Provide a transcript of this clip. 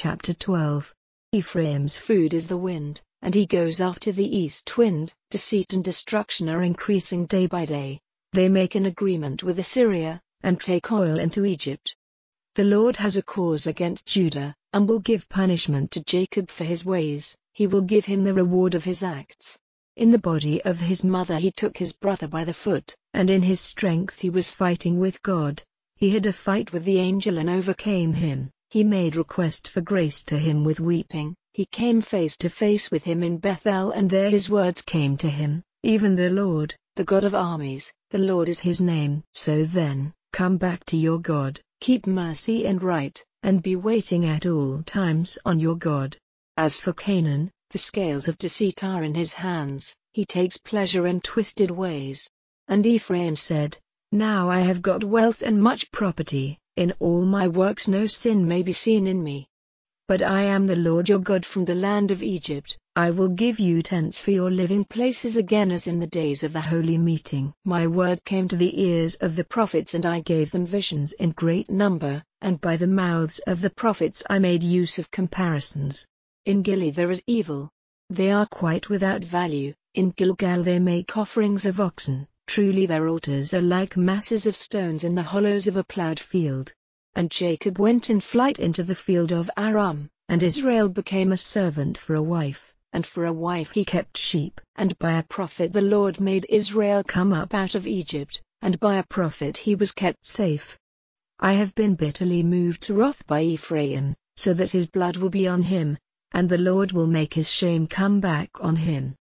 chapter 12. Ephraim's food is the wind, and he goes after the east wind. Deceit and destruction are increasing day by day. They make an agreement with Assyria, and take oil into Egypt. The Lord has a cause against Judah, and will give punishment to Jacob for his ways. He will give him the reward of his acts. In the body of his mother he took his brother by the foot, and in his strength he was fighting with God. He had a fight with the angel and overcame him. He made request for grace to him with weeping. He came face to face with him in Bethel, and there his words came to him, even the Lord, the God of armies, the Lord is his name. So then, come back to your God, keep mercy and right, and be waiting at all times on your God. As for Canaan, the scales of deceit are in his hands, he takes pleasure in twisted ways. And Ephraim said, Now I have got wealth and much property, in all my works no sin may be seen in me. But I am the Lord your God from the land of Egypt. I will give you tents for your living places again as in the days of the holy meeting. My word came to the ears of the prophets, and I gave them visions in great number, and by the mouths of the prophets I made use of comparisons. In Gilead there is evil. They are quite without value. In Gilgal they make offerings of oxen. Truly their altars are like masses of stones in the hollows of a plowed field. And Jacob went in flight into the field of Aram, and Israel became a servant for a wife, and for a wife he kept sheep. And by a prophet the Lord made Israel come up out of Egypt, and by a prophet he was kept safe. I have been bitterly moved to wrath by Ephraim, so that his blood will be on him, and the Lord will make his shame come back on him.